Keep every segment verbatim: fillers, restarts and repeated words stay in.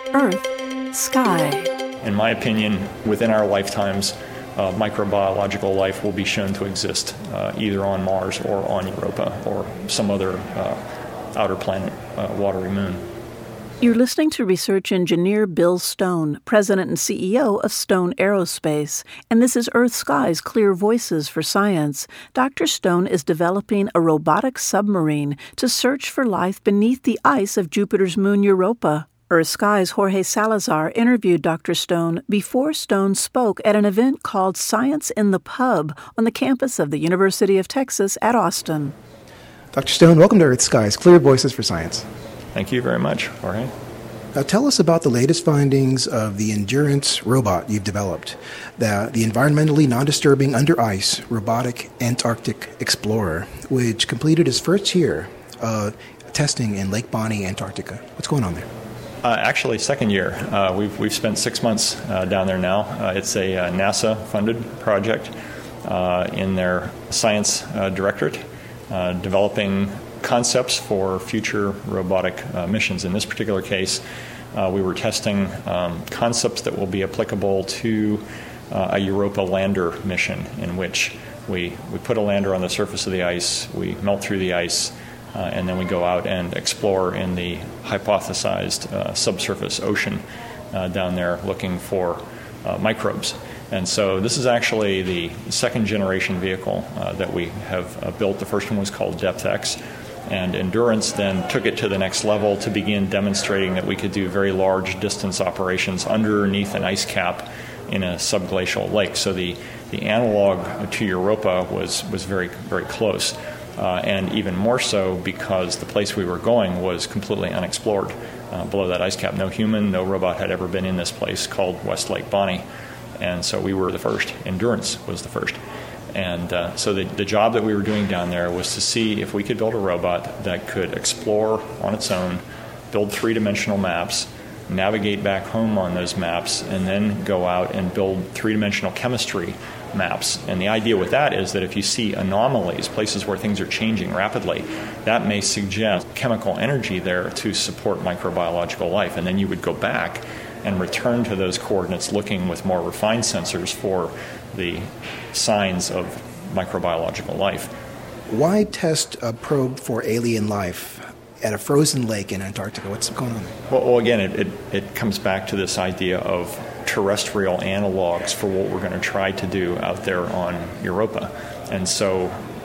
Earth, Sky. In my opinion, within our lifetimes, uh, microbiological life will be shown to exist uh, either on Mars or on Europa or some other uh, outer planet, uh, watery moon. You're listening to research engineer Bill Stone, president and C E O of Stone Aerospace, and this is Earth Sky's Clear Voices for Science. Doctor Stone is developing a robotic submarine to search for life beneath the ice of Jupiter's moon Europa. Earth Sky's Jorge Salazar interviewed Doctor Stone before Stone spoke at an event called Science in the Pub on the campus of the University of Texas at Austin. Doctor Stone, welcome to Earth Sky's Clear Voices for Science. Thank you very much, Jorge. Now tell us about the latest findings of the Endurance robot you've developed, the, the environmentally non-disturbing under-ice robotic Antarctic explorer, which completed its first year of testing in Lake Bonny, Antarctica. What's going on there? Uh, actually, second year. Uh, we've we've spent six months uh, down there now. Uh, it's a uh, NASA-funded project uh, in their science uh, directorate, uh, developing concepts for future robotic uh, missions. In this particular case, uh, we were testing um, concepts that will be applicable to uh, a Europa lander mission, in which we, we put a lander on the surface of the ice, we melt through the ice, uh, and then we go out and explore in the hypothesized uh, subsurface ocean uh, down there looking for uh, microbes. And so this is actually the second generation vehicle uh, that we have uh, built. The first one was called DepthX. And Endurance then took it to the next level to begin demonstrating that we could do very large distance operations underneath an ice cap in a subglacial lake. So the, the analog to Europa was, was very, very close, uh, and even more so because the place we were going was completely unexplored uh, below that ice cap. No human, no robot had ever been in this place called West Lake Bonny, and so we were the first. Endurance was the first. And uh, so the, the job that we were doing down there was to see if we could build a robot that could explore on its own, build three-dimensional maps, navigate back home on those maps, and then go out and build three-dimensional chemistry maps. And the idea with that is that if you see anomalies, places where things are changing rapidly, that may suggest chemical energy there to support microbiological life. And then you would go back and return to those coordinates looking with more refined sensors for the signs of microbiological life. Why test a probe for alien life at a frozen lake in Antarctica? What's going on there? Well, well again, it, it, it comes back to this idea of terrestrial analogs for what we're going to try to do out there on Europa. And so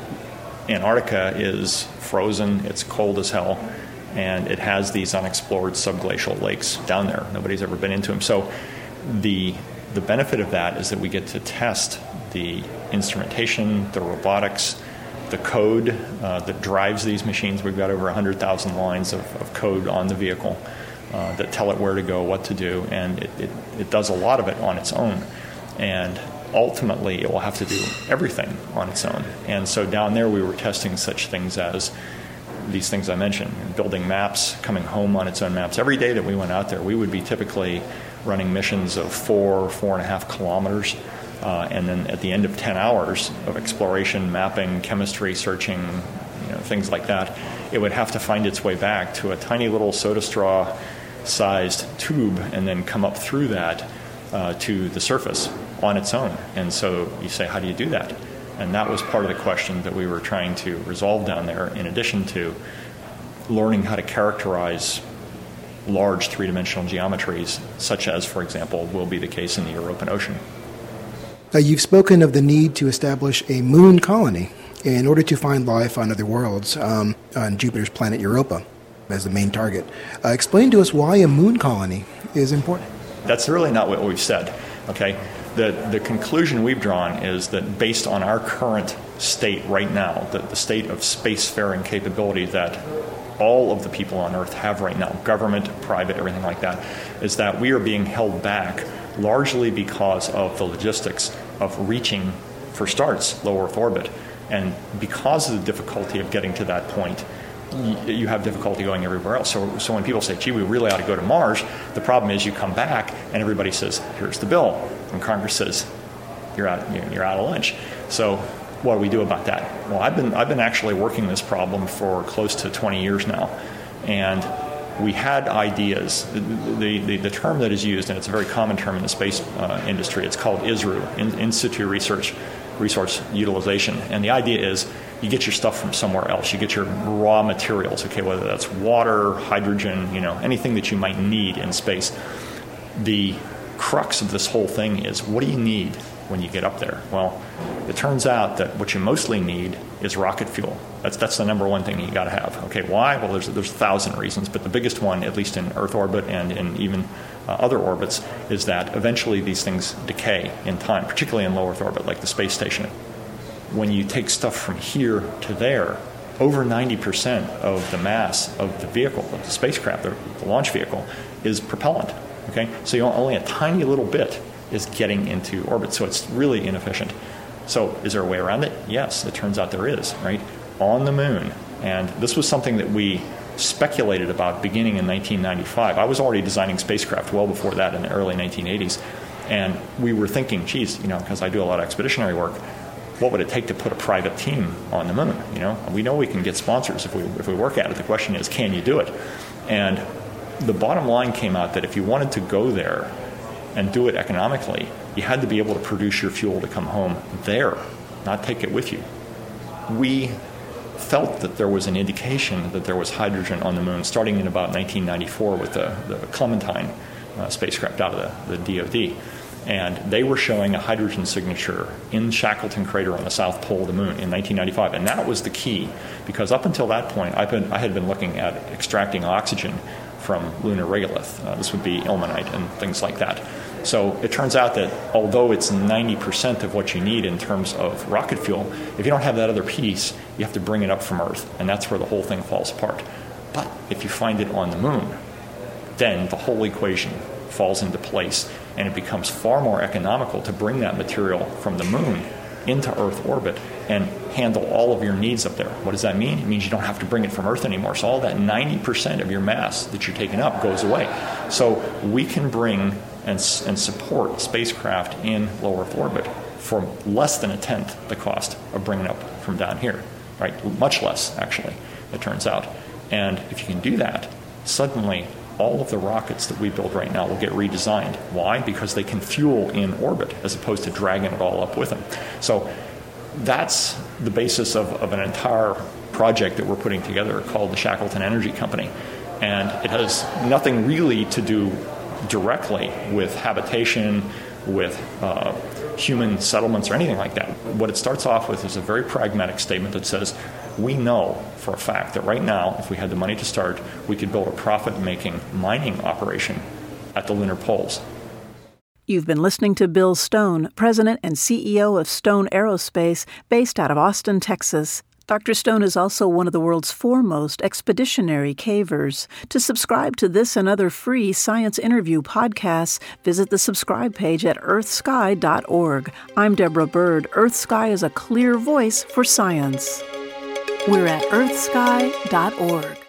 Antarctica is frozen, it's cold as hell, and it has these unexplored subglacial lakes down there. Nobody's ever been into them. So the the benefit of that is that we get to test the instrumentation, the robotics, the code uh, that drives these machines. We've got over one hundred thousand lines of, of code on the vehicle uh, that tell it where to go, what to do, and it, it, it does a lot of it on its own. And ultimately, it will have to do everything on its own. And so down there, we were testing such things as these things I mentioned, building maps, coming home on its own maps. Every day that we went out there, we would be typically running missions of four, four and a half kilometers, uh, and then at the end of ten hours of exploration, mapping, chemistry, searching, you know, things like that, it would have to find its way back to a tiny little soda straw-sized tube and then come up through that uh, to the surface on its own. And so you say, how do you do that? And that was part of the question that we were trying to resolve down there, in addition to learning how to characterize large three-dimensional geometries, such as, for example, will be the case in the European Ocean. Now, you've spoken of the need to establish a moon colony in order to find life on other worlds, um, on Jupiter's planet Europa as the main target. Uh, explain to us why a moon colony is important. That's really not what we've said, okay? The, the conclusion we've drawn is that based on our current state right now, the, the state of spacefaring capability that all of the people on Earth have right now, government, private, everything like that, is that we are being held back largely because of the logistics of reaching, for starts, low Earth orbit. And because of the difficulty of getting to that point, you have difficulty going everywhere else. So, so when people say, gee, we really ought to go to Mars, the problem is you come back and everybody says, here's the bill. And Congress says, you're out, you're out of lunch. So what do we do about that? Well, I've been I've been actually working this problem for close to twenty years now. And we had ideas. The, the, the term that is used, and it's a very common term in the space uh, industry, it's called I S R U, in, In Situ Research Resource Utilization. And the idea is you get your stuff from somewhere else. You get your raw materials, okay, whether that's water, hydrogen, you know, anything that you might need in space. The crux of this whole thing is, what do you need when you get up there? Well, it turns out that what you mostly need is rocket fuel. That's that's the number one thing you got to have. Okay, why? Well, there's there's a thousand reasons, but the biggest one, at least in Earth orbit and in even uh, other orbits, is that eventually these things decay in time, particularly in low Earth orbit, like the space station. When you take stuff from here to there, over ninety percent of the mass of the vehicle, of the spacecraft, the, the launch vehicle, is propellant. Okay, so you only a tiny little bit is getting into orbit, so it's really inefficient. So is there a way around it? Yes, it turns out there is, right? On the moon, and this was something that we speculated about beginning in nineteen ninety-five. I was already designing spacecraft well before that in the early nineteen eighties, and we were thinking, geez, you know, because I do a lot of expeditionary work, what would it take to put a private team on the moon? You know, we know we can get sponsors if we if we work at it. The question is, can you do it? And the bottom line came out that if you wanted to go there and do it economically, you had to be able to produce your fuel to come home there, not take it with you. We felt that there was an indication that there was hydrogen on the moon starting in about nineteen ninety-four with the, the Clementine uh, spacecraft out of the, the D O D. And they were showing a hydrogen signature in Shackleton Crater on the south pole of the moon in nineteen ninety-five. And that was the key, because up until that point, I've been, I had been looking at extracting oxygen from lunar regolith. Uh, this would be ilmenite and things like that. So it turns out that although it's ninety percent of what you need in terms of rocket fuel, if you don't have that other piece, you have to bring it up from Earth, and that's where the whole thing falls apart. But if you find it on the moon, then the whole equation falls into place, and it becomes far more economical to bring that material from the moon into Earth orbit and handle all of your needs up there. What does that mean? It means you don't have to bring it from Earth anymore. So all that ninety percent of your mass that you're taking up goes away. So we can bring and, and support spacecraft in low Earth orbit for less than a tenth the cost of bringing up from down here, right? Much less, actually, it turns out. And if you can do that, suddenly all of the rockets that we build right now will get redesigned. Why? Because they can fuel in orbit as opposed to dragging it all up with them. So that's the basis of, of an entire project that we're putting together called the Shackleton Energy Company. And it has nothing really to do directly with habitation, with uh, human settlements or anything like that. What it starts off with is a very pragmatic statement that says, we know for a fact that right now, if we had the money to start, we could build a profit-making mining operation at the lunar poles. You've been listening to Bill Stone, President and C E O of Stone Aerospace, based out of Austin, Texas. Doctor Stone is also one of the world's foremost expeditionary cavers. To subscribe to this and other free science interview podcasts, visit the subscribe page at earth sky dot org. I'm Deborah Bird. EarthSky is a clear voice for science. We're at earth sky dot org.